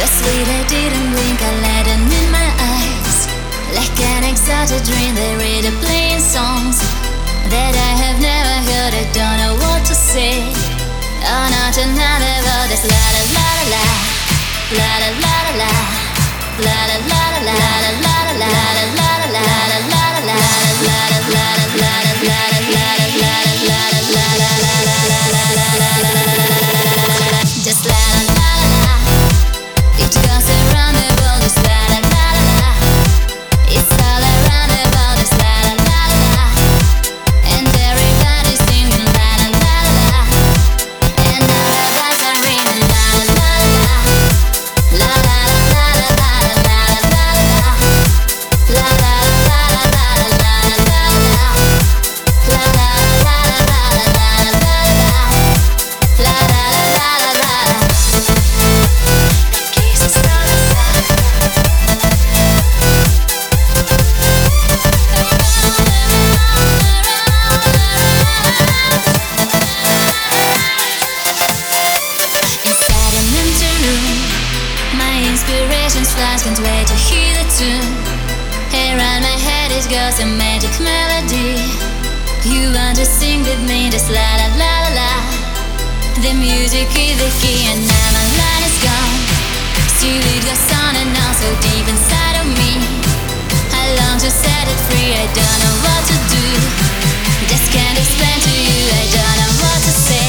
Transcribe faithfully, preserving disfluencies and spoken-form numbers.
sweet, I didn't blink, I let them in my eyes. Like an exotic dream, they read the playing songs that I have never heard, I don't know what to say. Oh, not another word, it's la la la la la, la la la la la, la la la la la, la la la la, la la la la, la la la la, la la la la. Just la la la la, it goes around the world, it's la la la la. It's all around the world, it's la la la la. And everybody's singing la la la la. And all of us are ringing la la la la. La la la la la la la la la. La la la la la la la la la. La la la la la la la la. La la la la la. Kisses on the side. Inside an empty room, my inspirations flash, can't wait to hear the tune. Around my head it goes a magic melody. You want to sing with me, just la la la la la. The music is the key and now my line is gone. Still it goes on and on so deep inside of me. I long to set it free, I don't know what to do. Just can't explain to you, I don't know what to say.